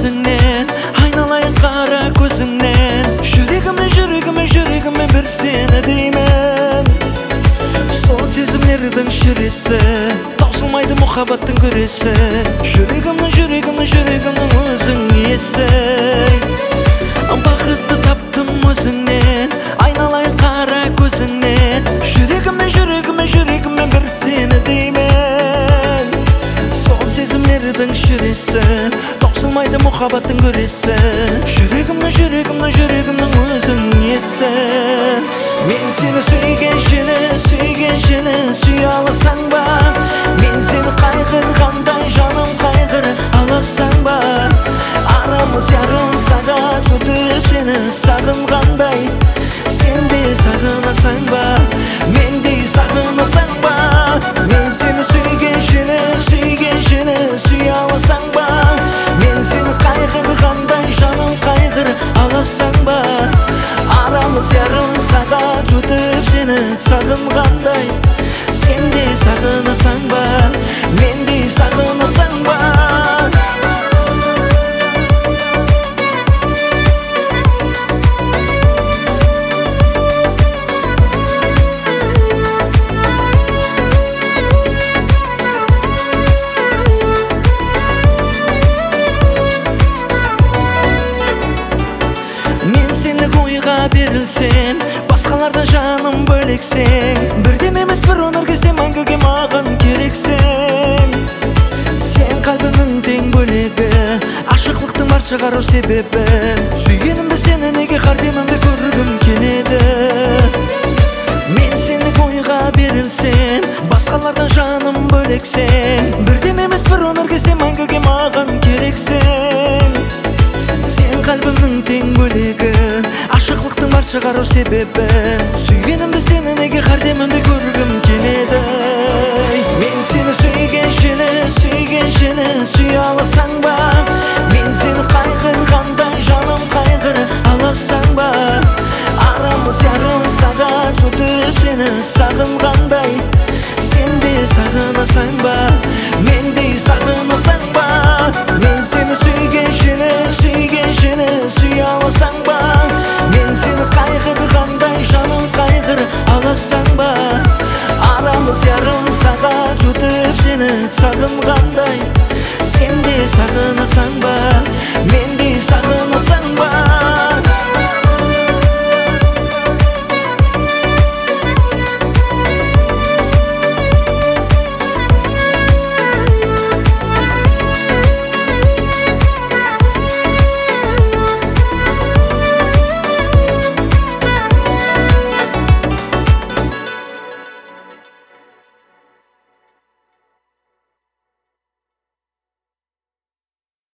өзіңнен, айналайын қара көзіңнен. Жүрегіме бір сені деймін. Сол сезімлердің шіресі, таусылмайды мұхаббаттың күресі. Жүрегімнің өзің иесі. Бақытты таптым өзіңнен, айналайын қара көзіңнен. Жүрегіме бір сені деймін. Сол сезімлердің шіресі, таусылмайды мұхаббаттың күресі. Жүрегімнің өзің иесі. Мен сені сүйген жені сүйе аласаң ба? Мен сені қайғырғандай жаным қайғыр аласаң ба? Арамыз ярым сағат өтіп сені сағынғандай. Сен де сағынасаң ба? Мен де сағынасаң ба? Мен сені сүйген жені сүйе аласаң ба? Мен сені қайғырғандай жаным қайғыр аласаң ба? Арамыз ярым сағат өтіп сені сағынғандай. Сен де сағынасаң ба? Мен де сағынасаң ба? Ойға берілсем, басқалардан жаным бөлексең. Бірдем емес бір өмірге сен мәңгіге маған керексің. Сен қалбімнің тең бөлегі, ашықлықтың бар шығару себебі. Сүйгенімді сені неге қардемімді көргім келеді. Мен сені ойға берілсем, басқалардан жаным бөлексең. Бірдем емес бір өмірге сен мәңгіге маған керексің. Сен қалбімнің тең бөлегі, ашықлықтың бар шығару себебі. Сүйгенімді сені неге қардемімді көргім келеді. Мен сені сүйген жені сүйе аласаң ба? Мен сені қайғырғандай жаным қайғыр аласаң ба? Арамыз ярым сағат өтіп сені сағынғандай. Сен де сағынасаң ба? Мен де сағынасаң ба? Мен сені сүйген жені сүйе аласаң ба? Мен сені қайғырғандай жаным қайғыр аласаң ба? Арамыз ярым сағат өтіп сені сағынғандай.